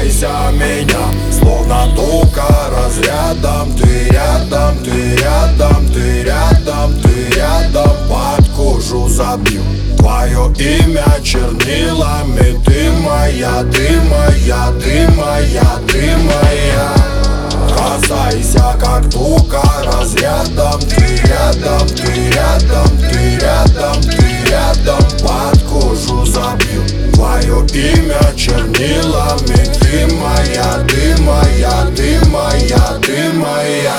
Касайся меня, словно тока разрядом. Ты рядом, ты рядом, ты рядом, ты рядом. Под кожу забью твое имя чернилами. Ты моя, ты моя, ты моя, ты моя. Касайся как тока разрядом. Ты рядом, ты рядом, ты рядом, ты рядом. Под кожу забью твое имя чернилами. Ты моя, ты моя, ты моя, ты моя.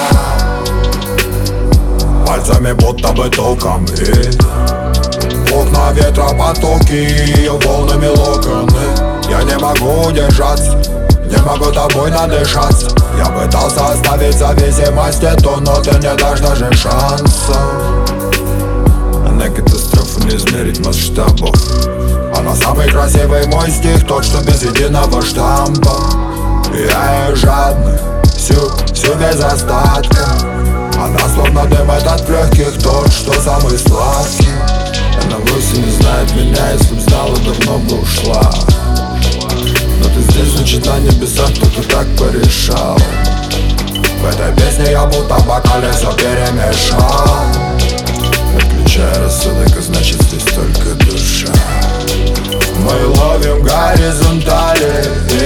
Пальцами будто бы током бьет. Окна ветра потоки, волнами локоны. Я не могу удержаться, не могу тобой надышаться. Я пытался оставить зависимость эту, но ты не дашь даже шанса. На катастрофу не измерить масштабов. Она самый красивый мой стих, тот, что без единого штампа. Я жадный, всю без остатка. Она словно дым от легких, тот, что самый сладкий. Она вовсе не знает меня, если б знала, давно бы ушла. Но ты здесь, значит на небесах кто-то так порешал. В этой песне я будто в бокале все перемешал. Отключая рассудок, а значит здесь только душа. Мы ловим горизонтали,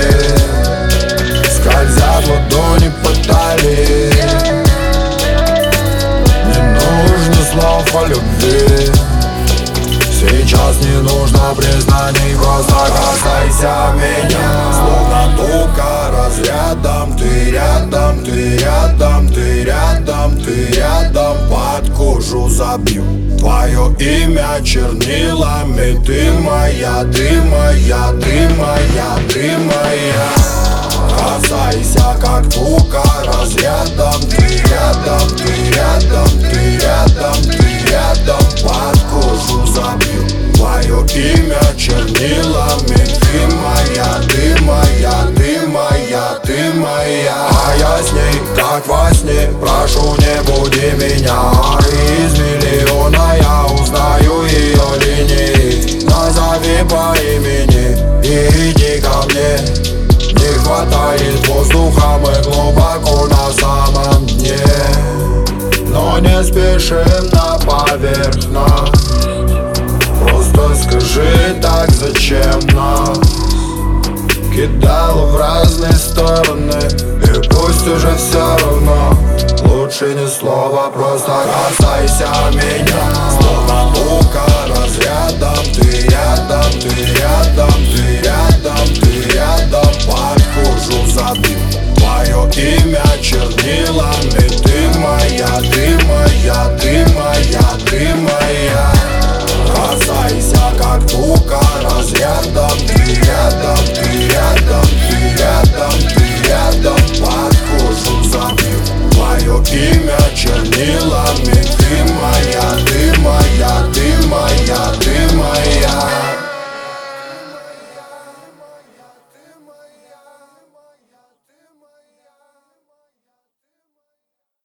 скользят ладони по талии. Не нужно слов о любви, сейчас не нужно признаний, просто касайся меня. Словно тока разрядом. Ты рядом, ты рядом, ты рядом, ты рядом. Под кожу забью твое имя чернилами. Ты моя, ты моя, ты моя, ты моя. Касайся как тока разрядом. Ты рядом, ты рядом, ты рядом, ты рядом. Под кожу забью твое имя чернилами. Ты моя, ты моя, ты моя, ты моя. А я с ней, как во сне, прошу, не буди меня. Из миллиона я узнаю ее линии. Назови по имени и иди ко мне. Не хватает воздуха, мы глубоко на самом дне. Но не спешим на поверхность. Просто скажи так, зачем нас кидало в разные стороны. И пусть уже все равно, лучше ни слова, просто касайся меня. Словно тока разрядом. Ты рядом, ты рядом, ты